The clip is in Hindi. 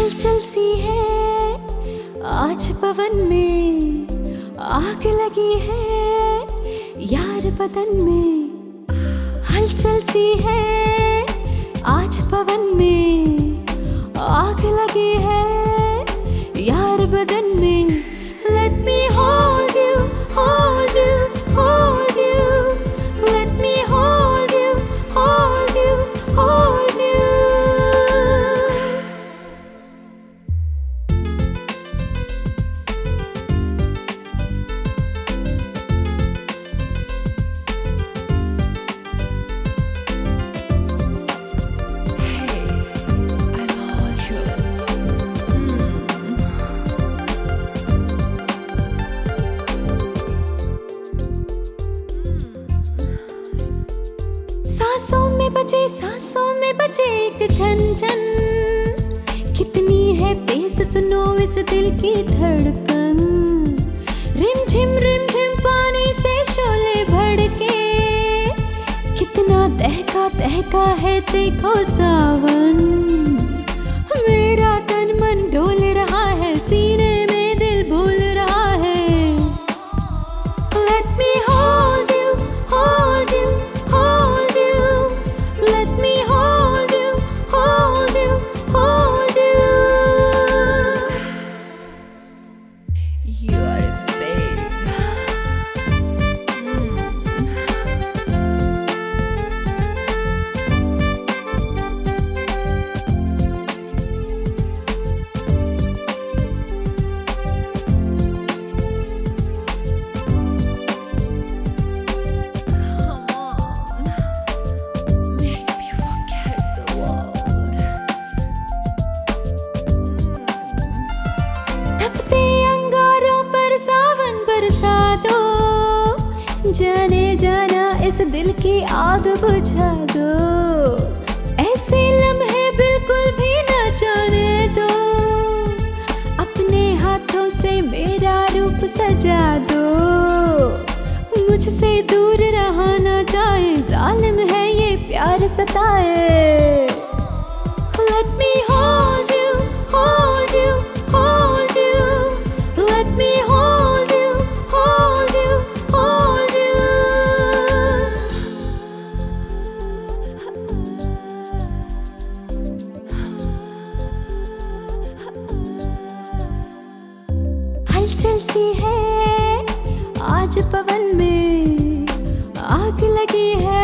हलचल सी है आज पवन में, आग लगी है यार बदन में। हलचल सी है आज पवन में, आग लगी है यार बदन में। Let me hold you, hold you, hold you. Let me hold you, hold you, hold you. सांसों में बजे एक झनझन, कितनी है तेज सुनो इस दिल की धड़कन। रिम झिम पानी से शोले भड़के, कितना दहका दहका है देखो सावन। मेरा तन मन डोल रहा है, सीने में दिल भूल रहा है। Let me hold you, hold you, hold you. Let me hold you, hold you, hold you. You are a babe. जाने जाना इस दिल की आग बुझा दो, ऐसे लम्हे बिल्कुल भी न जाने दो। अपने हाथों से मेरा रूप सजा दो, मुझसे दूर रहा ना जाए, जालिम है ये प्यार सताए। Let me hold you, hold you, hold you. Let me hold you, hold you, hold you. हलचल सी है आज पवन में, आग लगी है